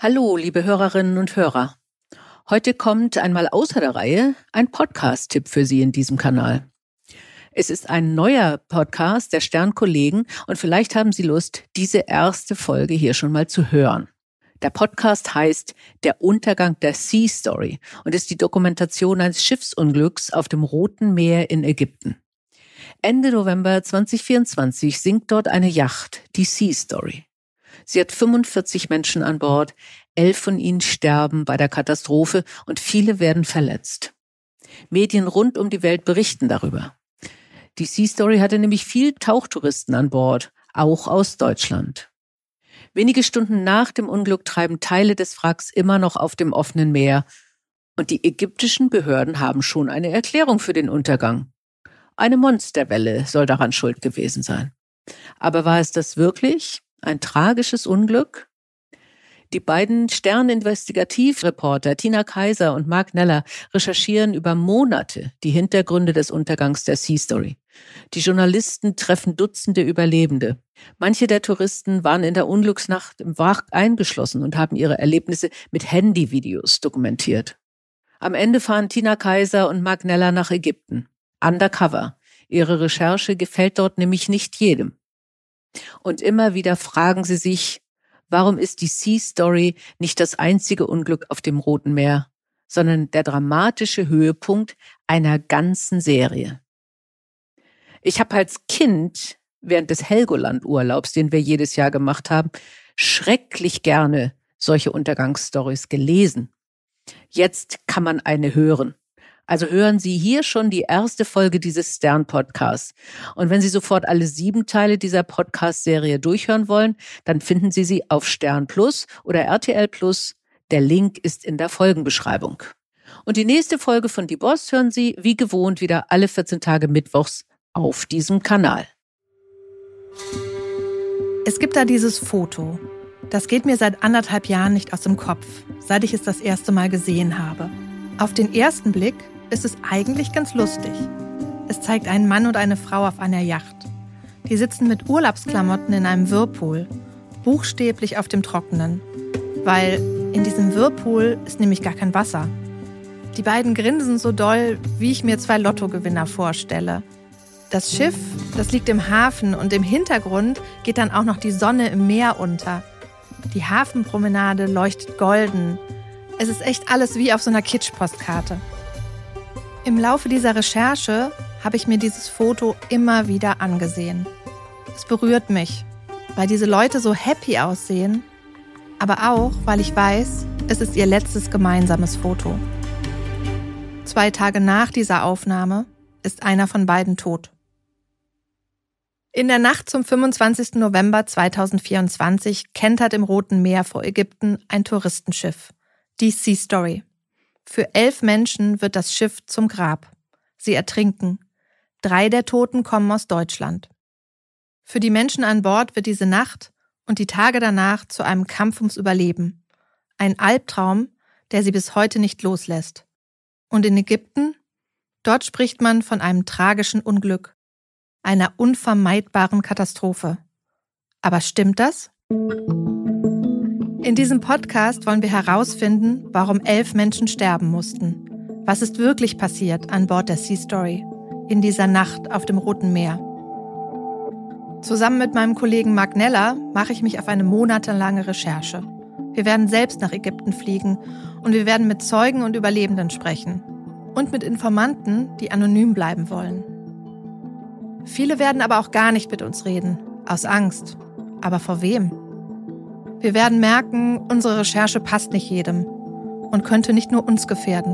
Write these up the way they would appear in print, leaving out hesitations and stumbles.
Hallo, liebe Hörerinnen und Hörer. Heute kommt einmal außer der Reihe ein Podcast-Tipp für Sie in diesem Kanal. Es ist ein neuer Podcast der Stern-Kollegen und vielleicht haben Sie Lust, diese erste Folge hier schon mal zu hören. Der Podcast heißt Der Untergang der Sea Story und ist die Dokumentation eines Schiffsunglücks auf dem Roten Meer in Ägypten. Ende November 2024 sinkt dort eine Yacht, die Sea Story. Sie hat 45 Menschen an Bord, 11 von ihnen sterben bei der Katastrophe und viele werden verletzt. Medien rund um die Welt berichten darüber. Die Sea Story hatte nämlich viel Tauchtouristen an Bord, auch aus Deutschland. Wenige Stunden nach dem Unglück treiben Teile des Wracks immer noch auf dem offenen Meer und die ägyptischen Behörden haben schon eine Erklärung für den Untergang. Eine Monsterwelle soll daran schuld gewesen sein. Aber war es das wirklich? Ein tragisches Unglück? Die beiden Stern-Investigativreporter Tina Kaiser und Mark Neller recherchieren über Monate die Hintergründe des Untergangs der Sea Story. Die Journalisten treffen Dutzende Überlebende. Manche der Touristen waren in der Unglücksnacht im Wrack eingeschlossen und haben ihre Erlebnisse mit Handyvideos dokumentiert. Am Ende fahren Tina Kaiser und Mark Neller nach Ägypten. Undercover. Ihre Recherche gefällt dort nämlich nicht jedem. Und immer wieder fragen sie sich, warum ist die Sea Story nicht das einzige Unglück auf dem Roten Meer, sondern der dramatische Höhepunkt einer ganzen Serie. Ich habe als Kind während des Helgoland-Urlaubs, den wir jedes Jahr gemacht haben, schrecklich gerne solche Untergangsstories gelesen. Jetzt kann man eine hören. Also hören Sie hier schon die erste Folge dieses Stern-Podcasts. Und wenn Sie sofort alle 7 Teile dieser Podcast-Serie durchhören wollen, dann finden Sie sie auf Stern Plus oder RTL Plus. Der Link ist in der Folgenbeschreibung. Und die nächste Folge von Die Boss hören Sie wie gewohnt wieder alle 14 Tage mittwochs auf diesem Kanal. Es gibt da dieses Foto. Das geht mir seit 1,5 Jahren nicht aus dem Kopf, seit ich es das erste Mal gesehen habe. Auf den ersten Blick ist es eigentlich ganz lustig. Es zeigt einen Mann und eine Frau auf einer Yacht. Die sitzen mit Urlaubsklamotten in einem Whirlpool, buchstäblich auf dem Trockenen. Weil in diesem Whirlpool ist nämlich gar kein Wasser. Die beiden grinsen so doll, wie ich mir 2 Lottogewinner vorstelle. Das Schiff, das liegt im Hafen und im Hintergrund geht dann auch noch die Sonne im Meer unter. Die Hafenpromenade leuchtet golden. Es ist echt alles wie auf so einer Kitsch-Postkarte. Im Laufe dieser Recherche habe ich mir dieses Foto immer wieder angesehen. Es berührt mich, weil diese Leute so happy aussehen, aber auch, weil ich weiß, es ist ihr letztes gemeinsames Foto. 2 Tage nach dieser Aufnahme ist einer von beiden tot. In der Nacht zum 25. November 2024 kentert im Roten Meer vor Ägypten ein Touristenschiff. Die Sea Story. Für 11 Menschen wird das Schiff zum Grab. Sie ertrinken. 3 der Toten kommen aus Deutschland. Für die Menschen an Bord wird diese Nacht und die Tage danach zu einem Kampf ums Überleben. Ein Albtraum, der sie bis heute nicht loslässt. Und in Ägypten? Dort spricht man von einem tragischen Unglück. Einer unvermeidbaren Katastrophe. Aber stimmt das? In diesem Podcast wollen wir herausfinden, warum 11 Menschen sterben mussten. Was ist wirklich passiert an Bord der Sea Story in dieser Nacht auf dem Roten Meer? Zusammen mit meinem Kollegen Mark Neller mache ich mich auf eine monatelange Recherche. Wir werden selbst nach Ägypten fliegen und wir werden mit Zeugen und Überlebenden sprechen. Und mit Informanten, die anonym bleiben wollen. Viele werden aber auch gar nicht mit uns reden, aus Angst. Aber vor wem? Wir werden merken, unsere Recherche passt nicht jedem und könnte nicht nur uns gefährden.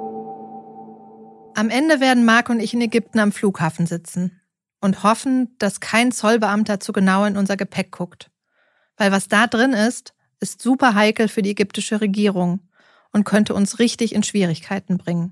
Am Ende werden Mark und ich in Ägypten am Flughafen sitzen und hoffen, dass kein Zollbeamter zu genau in unser Gepäck guckt. Weil was da drin ist super heikel für die ägyptische Regierung und könnte uns richtig in Schwierigkeiten bringen.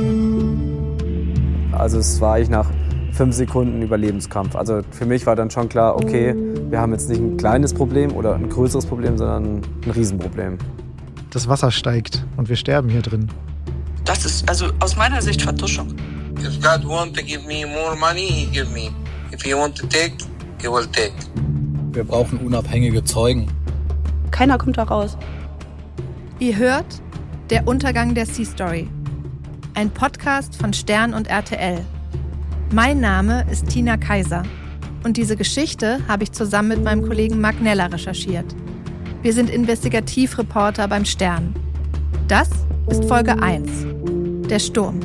Also es war eigentlich nach 5 Sekunden Überlebenskampf. Also für mich war dann schon klar, okay, wir haben jetzt nicht ein kleines Problem oder ein größeres Problem, sondern ein Riesenproblem. Das Wasser steigt und wir sterben hier drin. Das ist also aus meiner Sicht Vertuschung. If God want to give me more money, he give me. If he want to take, he will take. Wir brauchen unabhängige Zeugen. Keiner kommt da raus. Ihr hört Der Untergang der Sea Story. Ein Podcast von Stern und RTL. Mein Name ist Tina Kaiser und diese Geschichte habe ich zusammen mit meinem Kollegen Marc Neller recherchiert. Wir sind Investigativreporter beim Stern. Das ist Folge 1, der Sturm.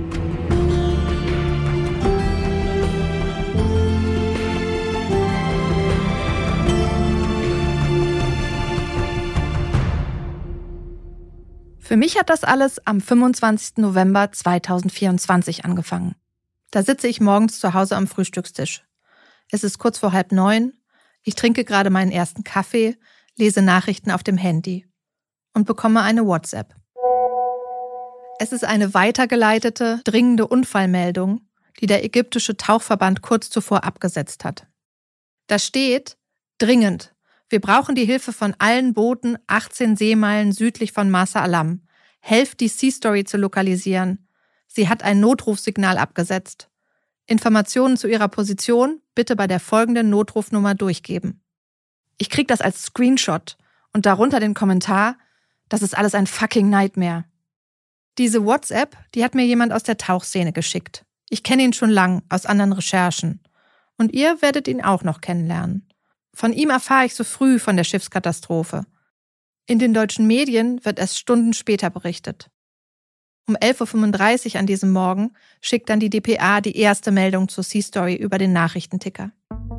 Für mich hat das alles am 25. November 2024 angefangen. Da sitze ich morgens zu Hause am Frühstückstisch. Es ist kurz vor 8:30. Ich trinke gerade meinen ersten Kaffee, lese Nachrichten auf dem Handy und bekomme eine WhatsApp. Es ist eine weitergeleitete, dringende Unfallmeldung, die der ägyptische Tauchverband kurz zuvor abgesetzt hat. Da steht: dringend. Wir brauchen die Hilfe von allen Booten 18 Seemeilen südlich von Marsa Alam. Helft, die Sea Story zu lokalisieren. Sie hat ein Notrufsignal abgesetzt. Informationen zu ihrer Position bitte bei der folgenden Notrufnummer durchgeben. Ich krieg das als Screenshot und darunter den Kommentar: das ist alles ein fucking Nightmare. Diese WhatsApp, die hat mir jemand aus der Tauchszene geschickt. Ich kenne ihn schon lang aus anderen Recherchen. Und ihr werdet ihn auch noch kennenlernen. Von ihm erfahre ich so früh von der Schiffskatastrophe. In den deutschen Medien wird erst Stunden später berichtet. Um 11:35 Uhr an diesem Morgen schickt dann die dpa die erste Meldung zur Sea Story über den Nachrichtenticker.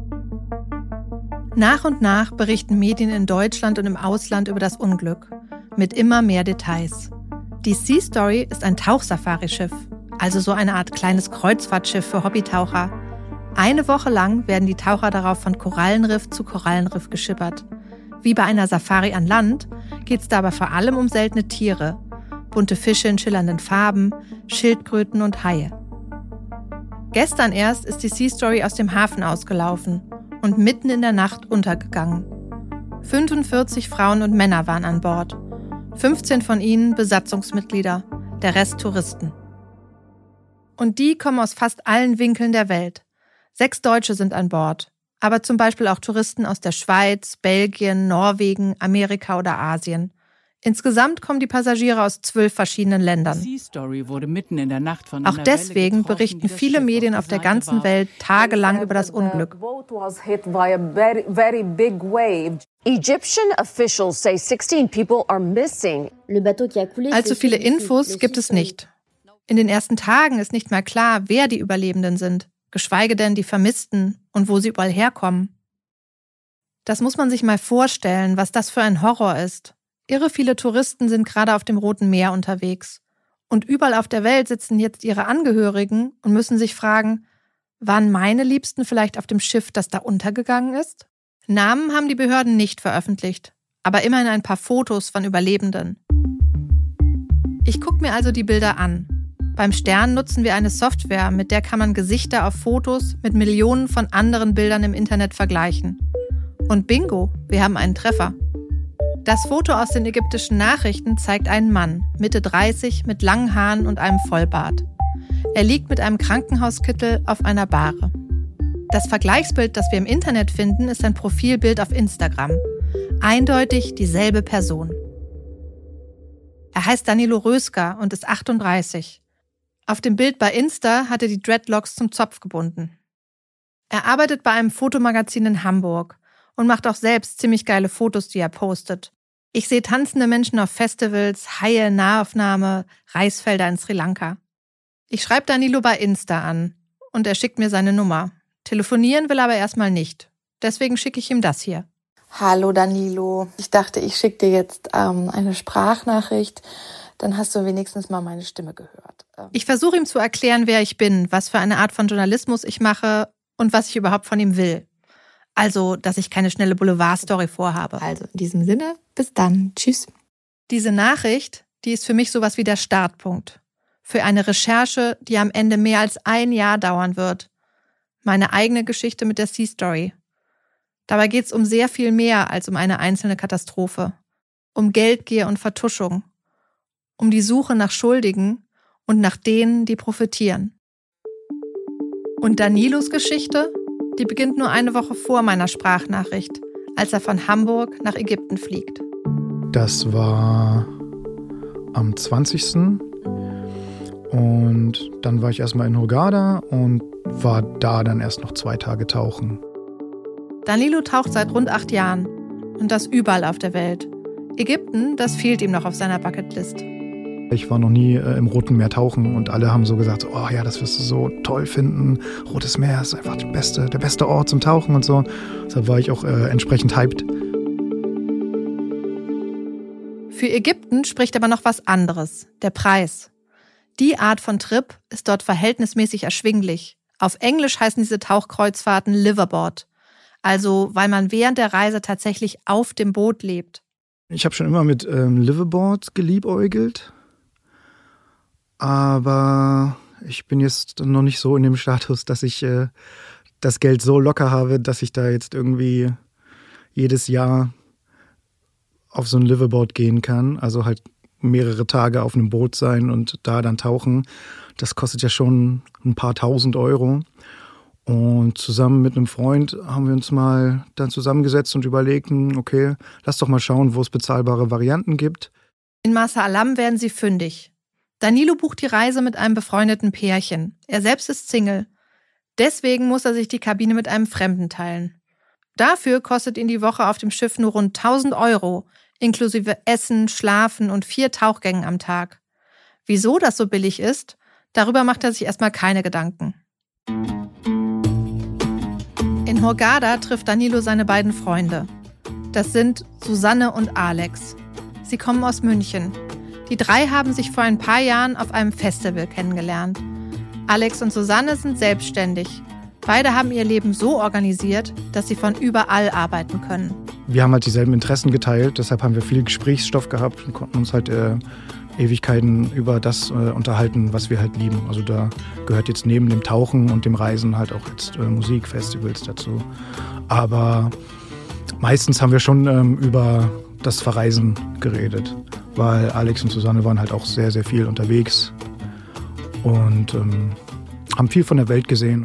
Nach und nach berichten Medien in Deutschland und im Ausland über das Unglück, mit immer mehr Details. Die Sea Story ist ein Tauchsafari-Schiff, also so eine Art kleines Kreuzfahrtschiff für Hobbytaucher. Eine Woche lang werden die Taucher darauf von Korallenriff zu Korallenriff geschippert. Wie bei einer Safari an Land geht es dabei vor allem um seltene Tiere, bunte Fische in schillernden Farben, Schildkröten und Haie. Gestern erst ist die Sea Story aus dem Hafen ausgelaufen und mitten in der Nacht untergegangen. 45 Frauen und Männer waren an Bord. 15 von ihnen Besatzungsmitglieder, der Rest Touristen. Und die kommen aus fast allen Winkeln der Welt. 6 Deutsche sind an Bord, aber zum Beispiel auch Touristen aus der Schweiz, Belgien, Norwegen, Amerika oder Asien. Insgesamt kommen die Passagiere aus 12 verschiedenen Ländern. Auch deswegen berichten viele Medien auf der ganzen Welt tagelang über das Unglück. Egyptian officials say 16 people are missing. Allzu viele Infos gibt es nicht. In den ersten Tagen ist nicht mehr klar, wer die Überlebenden sind, geschweige denn die Vermissten und wo sie überall herkommen. Das muss man sich mal vorstellen, was das für ein Horror ist. Irre viele Touristen sind gerade auf dem Roten Meer unterwegs. Und überall auf der Welt sitzen jetzt ihre Angehörigen und müssen sich fragen, waren meine Liebsten vielleicht auf dem Schiff, das da untergegangen ist? Namen haben die Behörden nicht veröffentlicht, aber immerhin ein paar Fotos von Überlebenden. Ich gucke mir also die Bilder an. Beim Stern nutzen wir eine Software, mit der kann man Gesichter auf Fotos mit Millionen von anderen Bildern im Internet vergleichen. Und bingo, wir haben einen Treffer. Das Foto aus den ägyptischen Nachrichten zeigt einen Mann, Mitte 30, mit langen Haaren und einem Vollbart. Er liegt mit einem Krankenhauskittel auf einer Bahre. Das Vergleichsbild, das wir im Internet finden, ist ein Profilbild auf Instagram. Eindeutig dieselbe Person. Er heißt Danilo Röska und ist 38. Auf dem Bild bei Insta hat er die Dreadlocks zum Zopf gebunden. Er arbeitet bei einem Fotomagazin in Hamburg und macht auch selbst ziemlich geile Fotos, die er postet. Ich sehe tanzende Menschen auf Festivals, Haie, Nahaufnahme, Reisfelder in Sri Lanka. Ich schreibe Danilo bei Insta an und er schickt mir seine Nummer. Telefonieren will aber erstmal nicht. Deswegen schicke ich ihm das hier. Hallo Danilo, ich dachte, ich schicke dir jetzt eine Sprachnachricht, dann hast du wenigstens mal meine Stimme gehört. Ich versuche ihm zu erklären, wer ich bin, was für eine Art von Journalismus ich mache und was ich überhaupt von ihm will. Also, dass ich keine schnelle Boulevardstory vorhabe. Also in diesem Sinne, bis dann. Tschüss. Diese Nachricht, die ist für mich sowas wie der Startpunkt. Für eine Recherche, die am Ende mehr als 1 Jahr dauern wird. Meine eigene Geschichte mit der Sea Story. Dabei geht es um sehr viel mehr als um eine einzelne Katastrophe. Um Geldgier und Vertuschung. Um die Suche nach Schuldigen und nach denen, die profitieren. Und Danilos Geschichte, die beginnt nur eine Woche vor meiner Sprachnachricht, als er von Hamburg nach Ägypten fliegt. Das war am 20. Und dann war ich erstmal in Hurghada und war da dann erst noch 2 Tage tauchen. Danilo taucht seit rund 8 Jahren. Und das überall auf der Welt. Ägypten, das fehlt ihm noch auf seiner Bucketlist. Ich war noch nie im Roten Meer tauchen und alle haben so gesagt, oh ja, das wirst du so toll finden. Rotes Meer ist einfach der beste Ort zum Tauchen und so. Deshalb war ich auch entsprechend hyped. Für Ägypten spricht aber noch was anderes, der Preis. Die Art von Trip ist dort verhältnismäßig erschwinglich. Auf Englisch heißen diese Tauchkreuzfahrten Liverboard. Also, weil man während der Reise tatsächlich auf dem Boot lebt. Ich habe schon immer mit Liveaboard geliebäugelt. Aber ich bin jetzt noch nicht so in dem Status, dass ich das Geld so locker habe, dass ich da jetzt irgendwie jedes Jahr auf so ein Liveaboard gehen kann. Also halt mehrere Tage auf einem Boot sein und da dann tauchen. Das kostet ja schon ein paar tausend Euro. Und zusammen mit einem Freund haben wir uns mal dann zusammengesetzt und überlegten, okay, lass doch mal schauen, wo es bezahlbare Varianten gibt. In Marsa Alam werden sie fündig. Danilo bucht die Reise mit einem befreundeten Pärchen. Er selbst ist Single. Deswegen muss er sich die Kabine mit einem Fremden teilen. Dafür kostet ihn die Woche auf dem Schiff nur rund 1.000 Euro, inklusive Essen, Schlafen und 4 Tauchgängen am Tag. Wieso das so billig ist, darüber macht er sich erstmal keine Gedanken. In Hurghada trifft Danilo seine beiden Freunde. Das sind Susanne und Alex. Sie kommen aus München. Die 3 haben sich vor ein paar Jahren auf einem Festival kennengelernt. Alex und Susanne sind selbstständig. Beide haben ihr Leben so organisiert, dass sie von überall arbeiten können. Wir haben halt dieselben Interessen geteilt, deshalb haben wir viel Gesprächsstoff gehabt und konnten uns halt Ewigkeiten über das unterhalten, was wir halt lieben. Also da gehört jetzt neben dem Tauchen und dem Reisen halt auch jetzt Musik, Festivals dazu. Aber meistens haben wir schon über das Verreisen geredet, weil Alex und Susanne waren halt auch sehr, sehr viel unterwegs und haben viel von der Welt gesehen.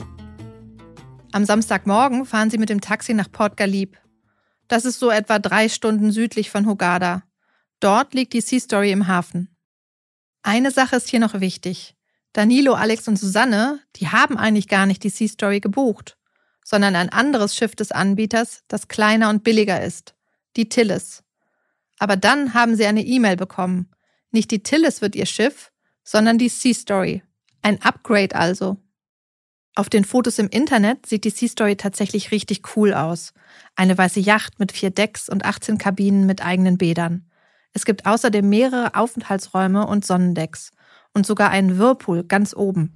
Am Samstagmorgen fahren sie mit dem Taxi nach Port Ghalib. Das ist so etwa 3 Stunden südlich von Hurghada. Dort liegt die Sea Story im Hafen. Eine Sache ist hier noch wichtig. Danilo, Alex und Susanne, die haben eigentlich gar nicht die Sea Story gebucht, sondern ein anderes Schiff des Anbieters, das kleiner und billiger ist, die Tillis. Aber dann haben sie eine E-Mail bekommen. Nicht die Tillis wird ihr Schiff, sondern die Sea Story. Ein Upgrade also. Auf den Fotos im Internet sieht die Sea Story tatsächlich richtig cool aus. Eine weiße Yacht mit 4 Decks und 18 Kabinen mit eigenen Bädern. Es gibt außerdem mehrere Aufenthaltsräume und Sonnendecks und sogar einen Whirlpool ganz oben.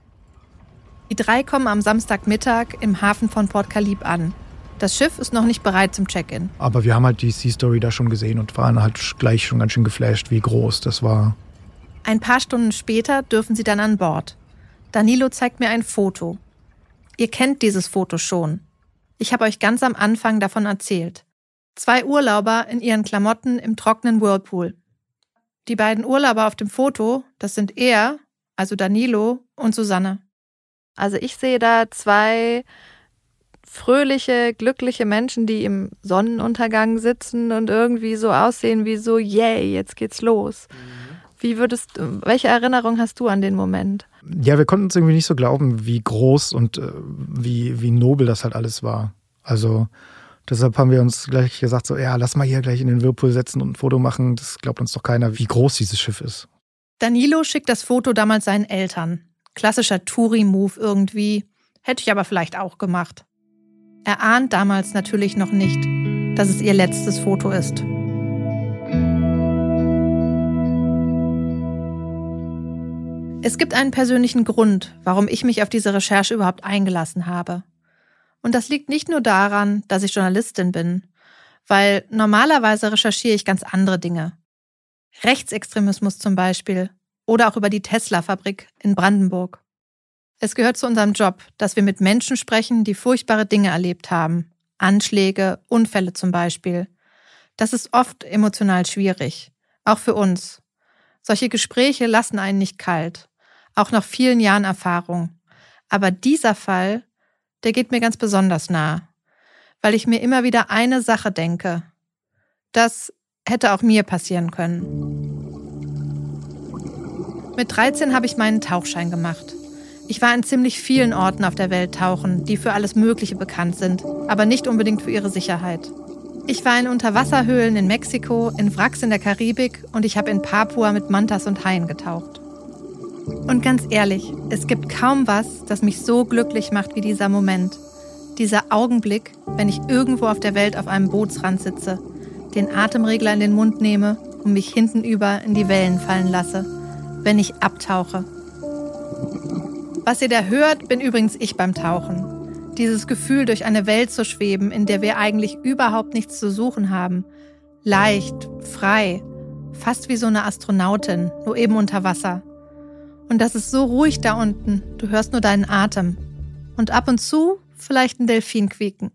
Die 3 kommen am Samstagmittag im Hafen von Port Ghalib an. Das Schiff ist noch nicht bereit zum Check-in. Aber wir haben halt die Sea Story da schon gesehen und waren halt gleich schon ganz schön geflasht, wie groß das war. Ein paar Stunden später dürfen sie dann an Bord. Danilo zeigt mir ein Foto. Ihr kennt dieses Foto schon. Ich habe euch ganz am Anfang davon erzählt. 2 Urlauber in ihren Klamotten im trockenen Whirlpool. Die beiden Urlauber auf dem Foto, das sind er, also Danilo und Susanne. Also ich sehe da 2 fröhliche, glückliche Menschen, die im Sonnenuntergang sitzen und irgendwie so aussehen wie so, yay, jetzt geht's los. Welche Erinnerung hast du an den Moment? Ja, wir konnten uns irgendwie nicht so glauben, wie groß und wie nobel das halt alles war. Also deshalb haben wir uns gleich gesagt, so ja, lass mal hier gleich in den Whirlpool setzen und ein Foto machen. Das glaubt uns doch keiner, wie groß dieses Schiff ist. Danilo schickt das Foto damals seinen Eltern. Klassischer Touri-Move irgendwie. Hätte ich aber vielleicht auch gemacht. Er ahnt damals natürlich noch nicht, dass es ihr letztes Foto ist. Es gibt einen persönlichen Grund, warum ich mich auf diese Recherche überhaupt eingelassen habe. Und das liegt nicht nur daran, dass ich Journalistin bin, weil normalerweise recherchiere ich ganz andere Dinge. Rechtsextremismus zum Beispiel oder auch über die Tesla-Fabrik in Brandenburg. Es gehört zu unserem Job, dass wir mit Menschen sprechen, die furchtbare Dinge erlebt haben. Anschläge, Unfälle zum Beispiel. Das ist oft emotional schwierig, auch für uns. Solche Gespräche lassen einen nicht kalt, auch nach vielen Jahren Erfahrung. Aber dieser Fall, der geht mir ganz besonders nah, weil ich mir immer wieder eine Sache denke. Das hätte auch mir passieren können. Mit 13 habe ich meinen Tauchschein gemacht. Ich war in ziemlich vielen Orten auf der Welt tauchen, die für alles Mögliche bekannt sind, aber nicht unbedingt für ihre Sicherheit. Ich war in Unterwasserhöhlen in Mexiko, in Wracks in der Karibik und ich habe in Papua mit Mantas und Haien getaucht. Und ganz ehrlich, es gibt kaum was, das mich so glücklich macht wie dieser Moment. Dieser Augenblick, wenn ich irgendwo auf der Welt auf einem Bootsrand sitze, den Atemregler in den Mund nehme und mich hintenüber in die Wellen fallen lasse, wenn ich abtauche. Was ihr da hört, bin übrigens ich beim Tauchen. Dieses Gefühl, durch eine Welt zu schweben, in der wir eigentlich überhaupt nichts zu suchen haben. Leicht, frei, fast wie so eine Astronautin, nur eben unter Wasser. Und das ist so ruhig da unten, du hörst nur deinen Atem. Und ab und zu vielleicht ein Delfin quieken.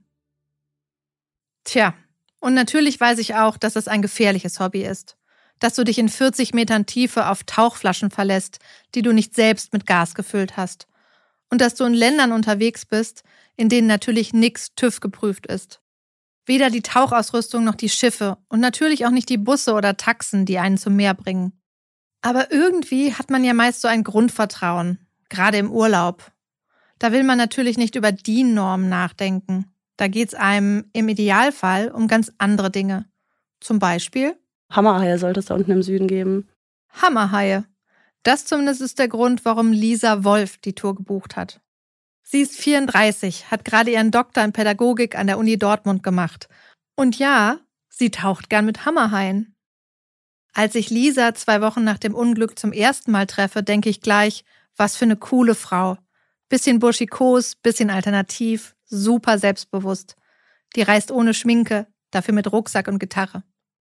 Tja, und natürlich weiß ich auch, dass es ein gefährliches Hobby ist. Dass du dich in 40 Metern Tiefe auf Tauchflaschen verlässt, die du nicht selbst mit Gas gefüllt hast. Und dass du in Ländern unterwegs bist, in denen natürlich nix TÜV geprüft ist. Weder die Tauchausrüstung noch die Schiffe und natürlich auch nicht die Busse oder Taxen, die einen zum Meer bringen. Aber irgendwie hat man ja meist so ein Grundvertrauen, gerade im Urlaub. Da will man natürlich nicht über DIN-Normen nachdenken. Da geht's einem im Idealfall um ganz andere Dinge. Zum Beispiel Hammerhaie sollte es da unten im Süden geben. Hammerhaie. Das zumindest ist der Grund, warum Lisa Wolf die Tour gebucht hat. Sie ist 34, hat gerade ihren Doktor in Pädagogik an der Uni Dortmund gemacht. Und ja, sie taucht gern mit Hammerhaien. Als ich Lisa 2 Wochen nach dem Unglück zum ersten Mal treffe, denke ich gleich, was für eine coole Frau. Bisschen burschikos, bisschen alternativ, super selbstbewusst. Die reist ohne Schminke, dafür mit Rucksack und Gitarre.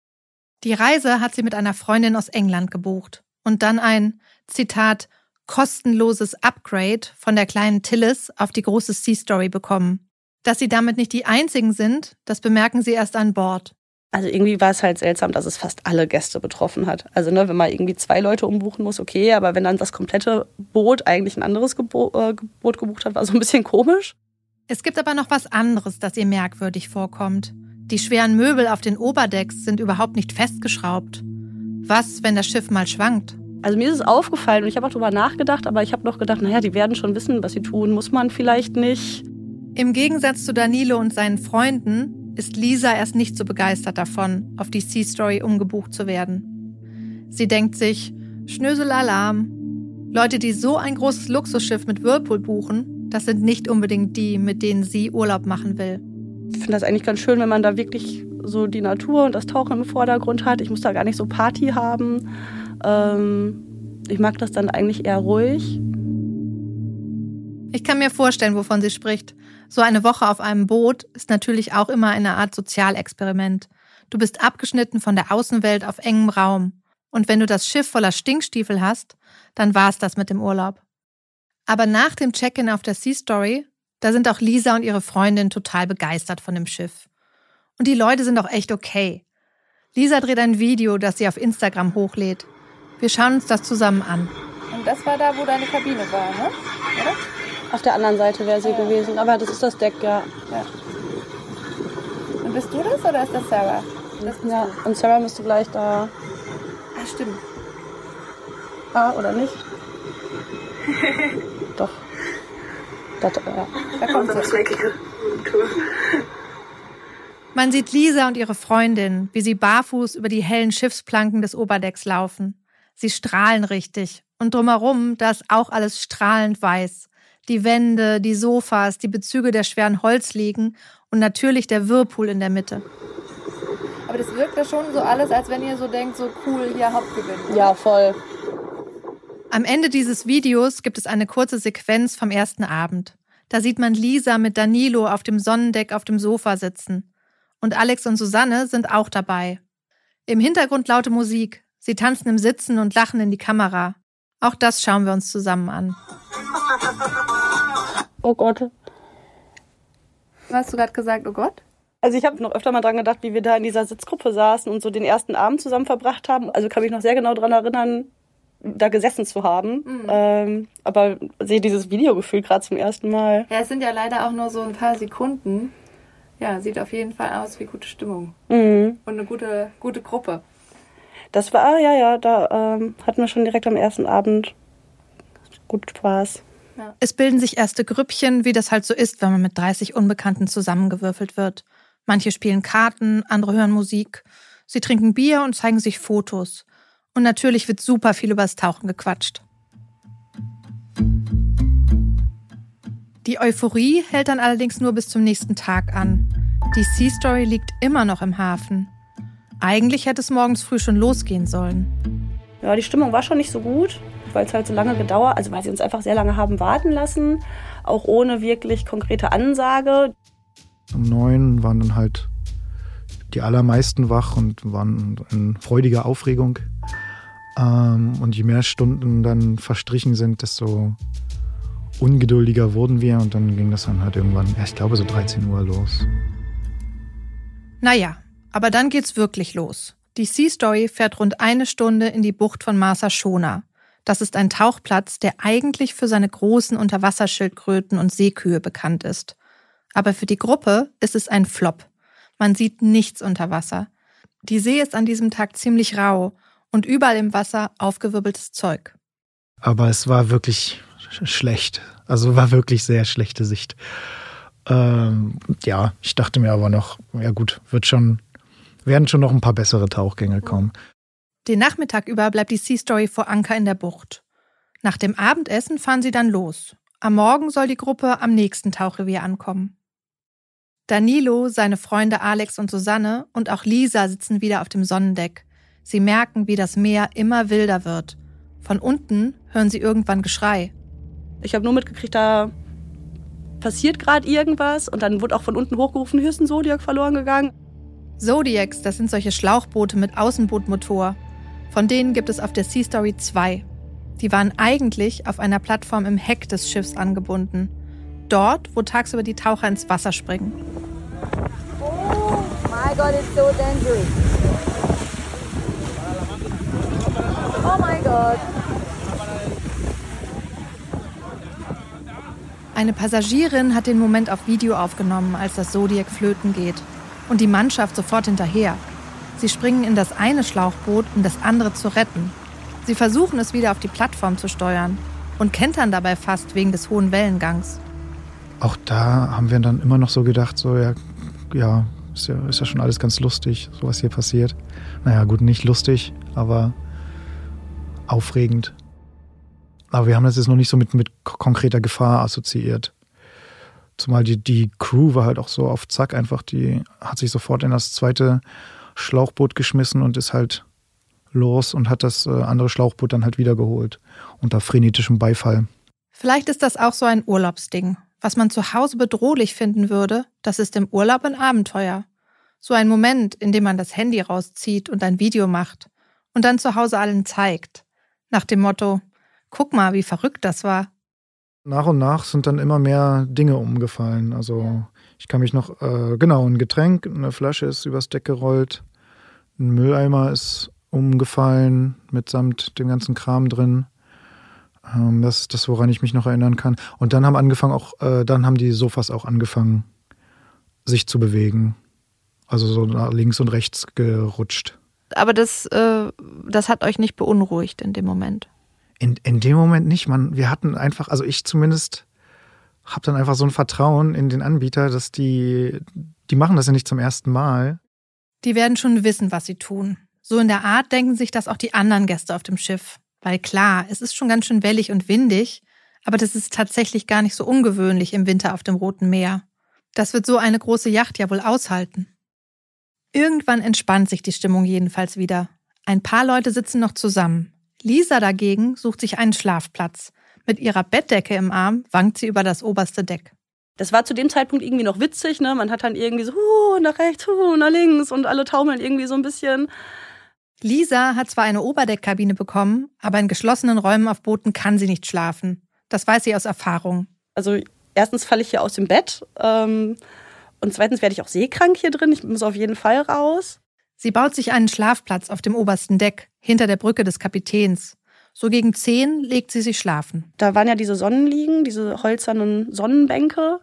Die Reise hat sie mit einer Freundin aus England gebucht und dann ein, Zitat, kostenloses Upgrade von der kleinen Tillis auf die große Sea Story bekommen. Dass sie damit nicht die einzigen sind, das bemerken sie erst an Bord. Also irgendwie war es halt seltsam, dass es fast alle Gäste betroffen hat. Also wenn man irgendwie 2 Leute umbuchen muss, okay, aber wenn dann das komplette Boot eigentlich ein anderes Boot gebucht hat, war so ein bisschen komisch. Es gibt aber noch was anderes, das ihr merkwürdig vorkommt. Die schweren Möbel auf den Oberdecks sind überhaupt nicht festgeschraubt. Was, wenn das Schiff mal schwankt? Also mir ist es aufgefallen und ich habe auch drüber nachgedacht, aber ich habe noch gedacht, naja, die werden schon wissen, was sie tun, muss man vielleicht nicht. Im Gegensatz zu Danilo und seinen Freunden ist Lisa erst nicht so begeistert davon, auf die Sea Story umgebucht zu werden. Sie denkt sich, Schnösel-Alarm. Leute, die so ein großes Luxusschiff mit Whirlpool buchen, das sind nicht unbedingt die, mit denen sie Urlaub machen will. Ich finde das eigentlich ganz schön, wenn man da wirklich so die Natur und das Tauchen im Vordergrund hat. Ich muss da gar nicht so Party haben. Ich mag das dann eigentlich eher ruhig. Ich kann mir vorstellen, wovon sie spricht. So eine Woche auf einem Boot ist natürlich auch immer eine Art Sozialexperiment. Du bist abgeschnitten von der Außenwelt auf engem Raum. Und wenn du das Schiff voller Stinkstiefel hast, dann war's das mit dem Urlaub. Aber nach dem Check-in auf der Sea Story, da sind auch Lisa und ihre Freundin total begeistert von dem Schiff. Und die Leute sind auch echt okay. Lisa dreht ein Video, das sie auf Instagram hochlädt. Wir schauen uns das zusammen an. Und das war da, wo deine Kabine war, ne? Oder? Auf der anderen Seite wäre sie gewesen, aber das ist das Deck, ja. Und bist du das oder ist das Sarah? Ja, und Sarah müsste gleich da... Ah, stimmt. Ah, oder nicht? Doch. Das, ja. Da kommt sie. Man sieht Lisa und ihre Freundin, wie sie barfuß über die hellen Schiffsplanken des Oberdecks laufen. Sie strahlen richtig. Und drumherum, da ist auch alles strahlend weiß. Die Wände, die Sofas, die Bezüge der schweren Holzliegen und natürlich der Whirlpool in der Mitte. Aber das wirkt ja schon so alles, als wenn ihr so denkt, so cool, hier Hauptgewinn. Oder? Ja, voll. Am Ende dieses Videos gibt es eine kurze Sequenz vom ersten Abend. Da sieht man Lisa mit Danilo auf dem Sonnendeck auf dem Sofa sitzen. Und Alex und Susanne sind auch dabei. Im Hintergrund laute Musik. Sie tanzen im Sitzen und lachen in die Kamera. Auch das schauen wir uns zusammen an. Oh Gott. Was hast du gerade gesagt, oh Gott? Also ich habe noch öfter mal dran gedacht, wie wir da in dieser Sitzgruppe saßen und so den ersten Abend zusammen verbracht haben. Also kann mich noch sehr genau daran erinnern, da gesessen zu haben. Aber sehe dieses Videogefühl gerade zum ersten Mal. Ja, es sind ja leider auch nur so ein paar Sekunden. Ja, sieht auf jeden Fall aus wie gute Stimmung. Mhm. Und eine gute Gruppe. Das war, da hatten wir schon direkt am ersten Abend gut Spaß. Ja. Es bilden sich erste Grüppchen, wie das halt so ist, wenn man mit 30 Unbekannten zusammengewürfelt wird. Manche spielen Karten, andere hören Musik. Sie trinken Bier und zeigen sich Fotos. Und natürlich wird super viel über das Tauchen gequatscht. Die Euphorie hält dann allerdings nur bis zum nächsten Tag an. Die Sea Story liegt immer noch im Hafen. Eigentlich hätte es morgens früh schon losgehen sollen. Ja, die Stimmung war schon nicht so gut, weil es halt so lange gedauert, also weil sie uns einfach sehr lange haben warten lassen, auch ohne wirklich konkrete Ansage. Um 9 waren dann halt die allermeisten wach und waren in freudiger Aufregung. Und je mehr Stunden dann verstrichen sind, desto ungeduldiger wurden wir. Und dann ging das dann halt irgendwann, ich glaube so 13 Uhr los. Naja, aber dann geht's wirklich los. Die Sea Story fährt rund 1 Stunde in die Bucht von Marsa Shona. Das ist ein Tauchplatz, der eigentlich für seine großen Unterwasserschildkröten und Seekühe bekannt ist. Aber für die Gruppe ist es ein Flop. Man sieht nichts unter Wasser. Die See ist an diesem Tag ziemlich rau und überall im Wasser aufgewirbeltes Zeug. Aber es war wirklich schlecht. Also war wirklich sehr schlechte Sicht. Ich dachte mir aber noch, ja gut, werden schon noch ein paar bessere Tauchgänge kommen. Den Nachmittag über bleibt die Sea Story vor Anker in der Bucht. Nach dem Abendessen fahren sie dann los. Am Morgen soll die Gruppe am nächsten Tauchrevier ankommen. Danilo, seine Freunde Alex und Susanne und auch Lisa sitzen wieder auf dem Sonnendeck. Sie merken, wie das Meer immer wilder wird. Von unten hören sie irgendwann Geschrei. Ich habe nur mitgekriegt, da passiert gerade irgendwas. Und dann wurde auch von unten hochgerufen, hier ist ein Zodiac verloren gegangen. Zodiacs, das sind solche Schlauchboote mit Außenbootmotor. Von denen gibt es auf der Sea Story 2. Die waren eigentlich auf einer Plattform im Heck des Schiffs angebunden. Dort, wo tagsüber die Taucher ins Wasser springen. Oh my God, it's so dangerous. Oh my God. Eine Passagierin hat den Moment auf Video aufgenommen, als das Zodiac flöten geht. Und die Mannschaft sofort hinterher. Sie springen in das eine Schlauchboot, um das andere zu retten. Sie versuchen es wieder auf die Plattform zu steuern und kentern dabei fast wegen des hohen Wellengangs. Auch da haben wir dann immer noch so gedacht, so ja, ist ja schon alles ganz lustig, so was hier passiert. Naja, gut, nicht lustig, aber aufregend. Aber wir haben das jetzt noch nicht so mit konkreter Gefahr assoziiert. Zumal die Crew war halt auch so auf Zack einfach, die hat sich sofort in das zweite Schlauchboot geschmissen und ist halt los und hat das andere Schlauchboot dann halt wiedergeholt. Unter frenetischem Beifall. Vielleicht ist das auch so ein Urlaubsding. Was man zu Hause bedrohlich finden würde, das ist im Urlaub ein Abenteuer. So ein Moment, in dem man das Handy rauszieht und ein Video macht und dann zu Hause allen zeigt. Nach dem Motto, guck mal, wie verrückt das war. Nach und nach sind dann immer mehr Dinge umgefallen. Also ich kann mich noch, ein Getränk, eine Flasche ist übers Deck gerollt, ein Mülleimer ist umgefallen mitsamt dem ganzen Kram drin. Das ist das, woran ich mich noch erinnern kann. Und dann haben die Sofas auch angefangen, sich zu bewegen. Also so nach links und rechts gerutscht. Aber das hat euch nicht beunruhigt in dem Moment? In dem Moment nicht. Wir hatten einfach, also ich zumindest, habe dann einfach so ein Vertrauen in den Anbieter, dass die machen das ja nicht zum ersten Mal. Die werden schon wissen, was sie tun. So in der Art denken sich das auch die anderen Gäste auf dem Schiff. Weil klar, es ist schon ganz schön wellig und windig, aber das ist tatsächlich gar nicht so ungewöhnlich im Winter auf dem Roten Meer. Das wird so eine große Yacht ja wohl aushalten. Irgendwann entspannt sich die Stimmung jedenfalls wieder. Ein paar Leute sitzen noch zusammen. Lisa dagegen sucht sich einen Schlafplatz. Mit ihrer Bettdecke im Arm wankt sie über das oberste Deck. Das war zu dem Zeitpunkt irgendwie noch witzig, ne? Man hat dann irgendwie so nach rechts, nach links und alle taumeln irgendwie so ein bisschen. Lisa hat zwar eine Oberdeckkabine bekommen, aber in geschlossenen Räumen auf Booten kann sie nicht schlafen. Das weiß sie aus Erfahrung. Also erstens falle ich hier aus dem Bett und zweitens werde ich auch seekrank hier drin. Ich muss auf jeden Fall raus. Sie baut sich einen Schlafplatz auf dem obersten Deck, hinter der Brücke des Kapitäns. So gegen 10 legt sie sich schlafen. Da waren ja diese Sonnenliegen, diese hölzernen Sonnenbänke.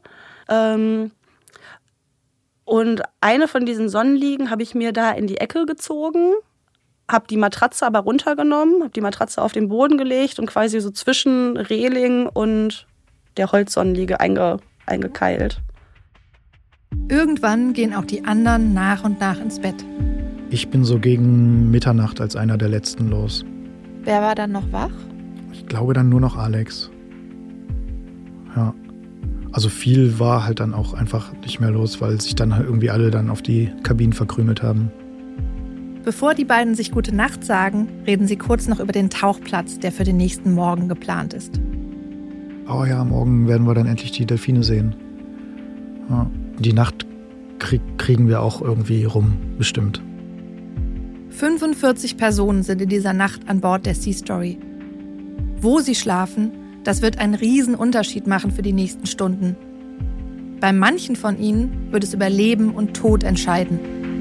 Und eine von diesen Sonnenliegen habe ich mir da in die Ecke gezogen. habe die Matratze aber runtergenommen, habe die Matratze auf den Boden gelegt und quasi so zwischen Reling und der Holzsonnenliege eingekeilt. Irgendwann gehen auch die anderen nach und nach ins Bett. Ich bin so gegen Mitternacht als einer der Letzten los. Wer war dann noch wach? Ich glaube dann nur noch Alex. Ja. Also viel war halt dann auch einfach nicht mehr los, weil sich dann halt irgendwie alle dann auf die Kabinen verkrümelt haben. Bevor die beiden sich gute Nacht sagen, reden sie kurz noch über den Tauchplatz, der für den nächsten Morgen geplant ist. Oh ja, morgen werden wir dann endlich die Delfine sehen. Ja. Die Nacht kriegen wir auch irgendwie rum, bestimmt. 45 Personen sind in dieser Nacht an Bord der Sea Story. Wo sie schlafen, das wird einen riesen Unterschied machen für die nächsten Stunden. Bei manchen von ihnen wird es über Leben und Tod entscheiden.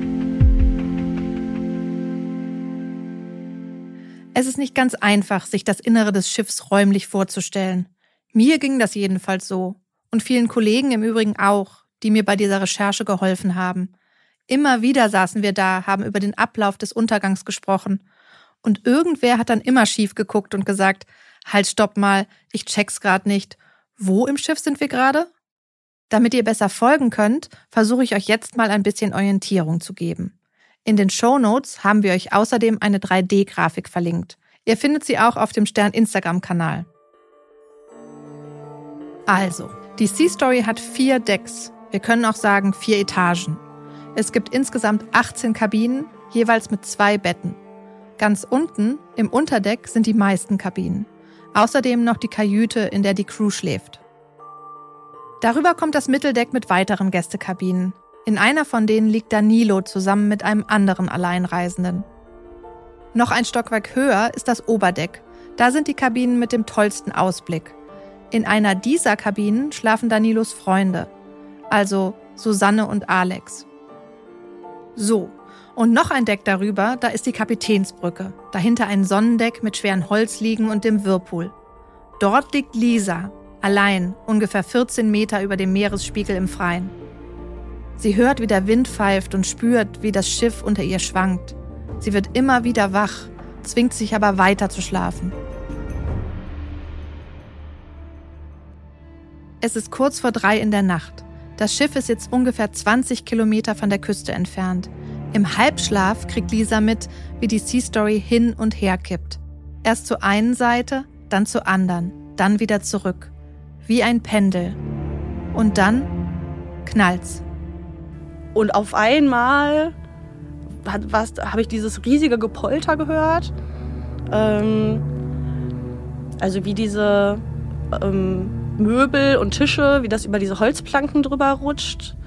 Es ist nicht ganz einfach, sich das Innere des Schiffs räumlich vorzustellen. Mir ging das jedenfalls so. Und vielen Kollegen im Übrigen auch, die mir bei dieser Recherche geholfen haben. Immer wieder saßen wir da, haben über den Ablauf des Untergangs gesprochen. Und irgendwer hat dann immer schief geguckt und gesagt, halt, stopp mal, ich check's gerade nicht. Wo im Schiff sind wir gerade? Damit ihr besser folgen könnt, versuche ich euch jetzt mal ein bisschen Orientierung zu geben. In den Shownotes haben wir euch außerdem eine 3D-Grafik verlinkt. Ihr findet sie auch auf dem Stern Instagram-Kanal. Also, die Sea Story hat 4 Decks. Wir können auch sagen 4 Etagen. Es gibt insgesamt 18 Kabinen, jeweils mit 2 Betten. Ganz unten, im Unterdeck, sind die meisten Kabinen. Außerdem noch die Kajüte, in der die Crew schläft. Darüber kommt das Mitteldeck mit weiteren Gästekabinen. In einer von denen liegt Danilo zusammen mit einem anderen Alleinreisenden. Noch ein Stockwerk höher ist das Oberdeck. Da sind die Kabinen mit dem tollsten Ausblick. In einer dieser Kabinen schlafen Danilos Freunde, also Susanne und Alex. So, und noch ein Deck darüber, da ist die Kapitänsbrücke. Dahinter ein Sonnendeck mit schweren Holzliegen und dem Whirlpool. Dort liegt Lisa, allein, ungefähr 14 Meter über dem Meeresspiegel im Freien. Sie hört, wie der Wind pfeift und spürt, wie das Schiff unter ihr schwankt. Sie wird immer wieder wach, zwingt sich aber weiter zu schlafen. Es ist kurz vor 3 in der Nacht. Das Schiff ist jetzt ungefähr 20 Kilometer von der Küste entfernt. Im Halbschlaf kriegt Lisa mit, wie die Sea Story hin und her kippt. Erst zur einen Seite, dann zur anderen, dann wieder zurück. Wie ein Pendel. Und dann knallt's. Und auf einmal habe ich dieses riesige Gepolter gehört. Also wie diese Möbel und Tische, wie das über diese Holzplanken drüber rutscht.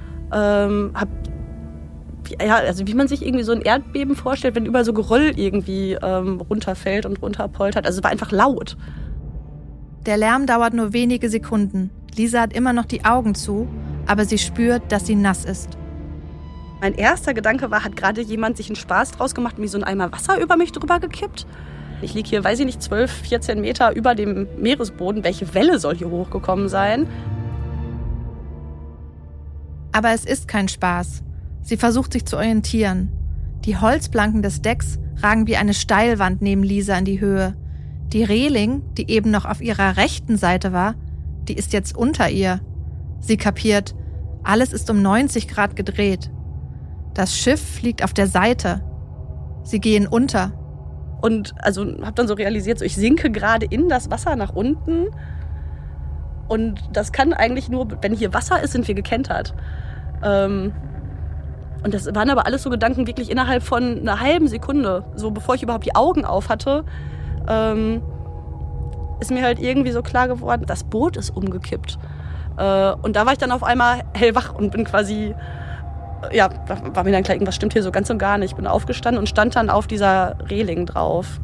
Also wie man sich irgendwie so ein Erdbeben vorstellt, wenn überall so Geröll irgendwie runterfällt und runterpoltert. Also es war einfach laut. Der Lärm dauert nur wenige Sekunden. Lisa hat immer noch die Augen zu, aber sie spürt, dass sie nass ist. Mein erster Gedanke war, hat gerade jemand sich einen Spaß draus gemacht und wie so ein Eimer Wasser über mich drüber gekippt? Ich liege hier, weiß ich nicht, 12, 14 Meter über dem Meeresboden. Welche Welle soll hier hochgekommen sein? Aber es ist kein Spaß. Sie versucht sich zu orientieren. Die Holzplanken des Decks ragen wie eine Steilwand neben Lisa in die Höhe. Die Reling, die eben noch auf ihrer rechten Seite war, die ist jetzt unter ihr. Sie kapiert, alles ist um 90 Grad gedreht. Das Schiff liegt auf der Seite. Sie gehen unter. Und also habe dann so realisiert, so ich sinke gerade in das Wasser nach unten. Und das kann eigentlich nur, wenn hier Wasser ist, sind wir gekentert. Und das waren aber alles so Gedanken wirklich innerhalb von einer halben Sekunde. So bevor ich überhaupt die Augen auf hatte, ist mir halt irgendwie so klar geworden, das Boot ist umgekippt. Und da war ich dann auf einmal hellwach und bin quasi... Ja, war mir dann klar, irgendwas stimmt hier so ganz und gar nicht. Ich bin aufgestanden und stand dann auf dieser Reling drauf.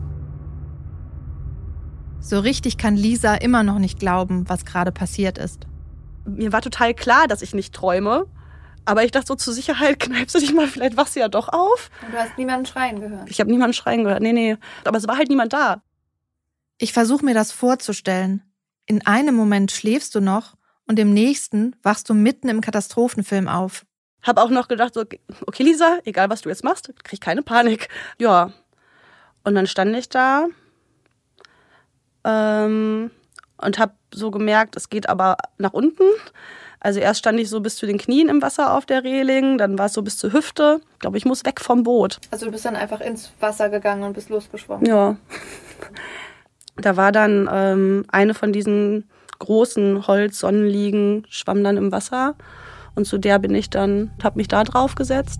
So richtig kann Lisa immer noch nicht glauben, was gerade passiert ist. Mir war total klar, dass ich nicht träume. Aber ich dachte so, zur Sicherheit kneipst du dich mal, vielleicht wachst du ja doch auf. Und du hast niemanden schreien gehört? Ich habe niemanden schreien gehört, nee. Aber es war halt niemand da. Ich versuche mir das vorzustellen. In einem Moment schläfst du noch und im nächsten wachst du mitten im Katastrophenfilm auf. Hab auch noch gedacht, so, okay Lisa, egal was du jetzt machst, krieg keine Panik. Ja, Und dann stand ich da und habe so gemerkt, es geht aber nach unten. Also erst stand ich so bis zu den Knien im Wasser auf der Reling, dann war es so bis zur Hüfte. Ich glaube, ich muss weg vom Boot. Also du bist dann einfach ins Wasser gegangen und bist losgeschwommen? Ja. Da war dann eine von diesen großen Holz-Sonnenliegen, schwamm dann im Wasser. Und zu der bin ich dann, habe mich da drauf gesetzt.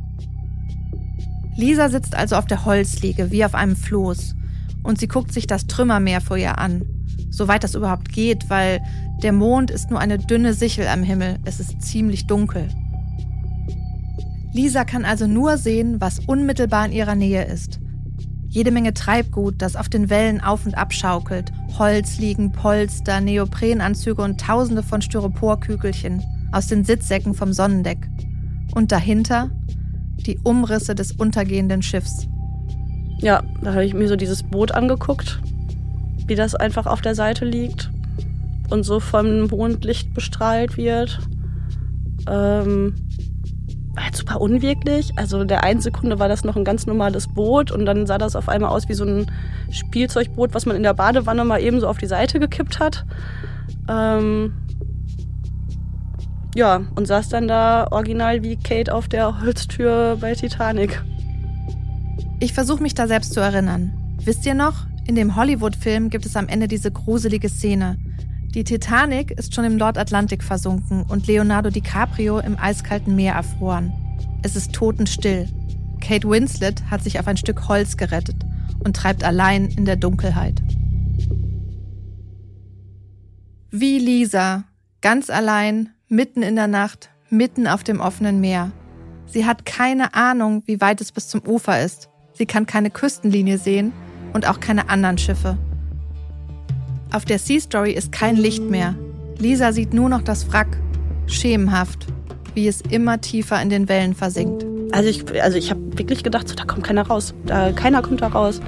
Lisa sitzt also auf der Holzliege, wie auf einem Floß. Und sie guckt sich das Trümmermeer vor ihr an. Soweit das überhaupt geht, weil der Mond ist nur eine dünne Sichel am Himmel. Es ist ziemlich dunkel. Lisa kann also nur sehen, was unmittelbar in ihrer Nähe ist. Jede Menge Treibgut, das auf den Wellen auf und ab schaukelt. Holzliegen, Polster, Neoprenanzüge und tausende von Styroporkügelchen aus den Sitzsäcken vom Sonnendeck. Und dahinter die Umrisse des untergehenden Schiffs. Ja, da habe ich mir so dieses Boot angeguckt, wie das einfach auf der Seite liegt und so vom Mondlicht bestrahlt wird. War halt super unwirklich. Also der einen Sekunde war das noch ein ganz normales Boot und dann sah das auf einmal aus wie so ein Spielzeugboot, was man in der Badewanne mal eben so auf die Seite gekippt hat. Ja, und saß dann da original wie Kate auf der Holztür bei Titanic. Ich versuche mich da selbst zu erinnern. Wisst ihr noch? In dem Hollywood-Film gibt es am Ende diese gruselige Szene. Die Titanic ist schon im Nordatlantik versunken und Leonardo DiCaprio im eiskalten Meer erfroren. Es ist totenstill. Kate Winslet hat sich auf ein Stück Holz gerettet und treibt allein in der Dunkelheit. Wie Lisa, ganz allein, mitten in der Nacht, mitten auf dem offenen Meer. Sie hat keine Ahnung, wie weit es bis zum Ufer ist. Sie kann keine Küstenlinie sehen und auch keine anderen Schiffe. Auf der Sea Story ist kein Licht mehr. Lisa sieht nur noch das Wrack, schemenhaft, wie es immer tiefer in den Wellen versinkt. Also ich habe wirklich gedacht, so, da kommt keiner raus. Keiner kommt da raus.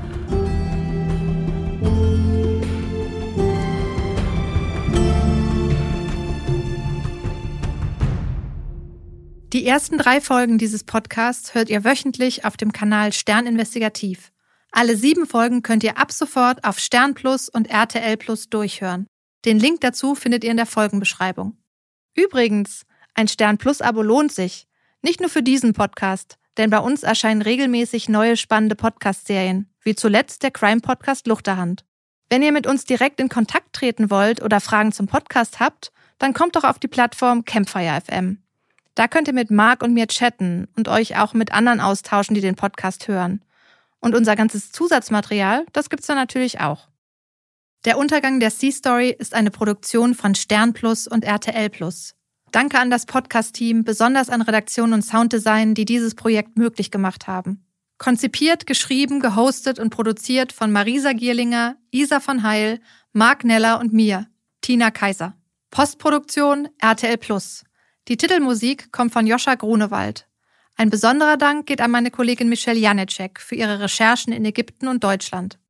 Die ersten 3 Folgen dieses Podcasts hört ihr wöchentlich auf dem Kanal Stern Investigativ. Alle 7 Folgen könnt ihr ab sofort auf Stern Plus und RTL Plus durchhören. Den Link dazu findet ihr in der Folgenbeschreibung. Übrigens, ein Stern Plus Abo lohnt sich. Nicht nur für diesen Podcast, denn bei uns erscheinen regelmäßig neue spannende Podcast-Serien, wie zuletzt der Crime-Podcast Luchterhand. Wenn ihr mit uns direkt in Kontakt treten wollt oder Fragen zum Podcast habt, dann kommt doch auf die Plattform Campfire FM. Da könnt ihr mit Marc und mir chatten und euch auch mit anderen austauschen, die den Podcast hören. Und unser ganzes Zusatzmaterial, das gibt's dann natürlich auch. Der Untergang der Sea Story ist eine Produktion von Stern Plus und RTL Plus. Danke an das Podcast-Team, besonders an Redaktion und Sounddesign, die dieses Projekt möglich gemacht haben. Konzipiert, geschrieben, gehostet und produziert von Marisa Gierlinger, Isa von Heil, Marc Neller und mir, Tina Kaiser. Postproduktion RTL Plus. Die Titelmusik kommt von Joscha Grunewald. Ein besonderer Dank geht an meine Kollegin Michelle Janecek für ihre Recherchen in Ägypten und Deutschland.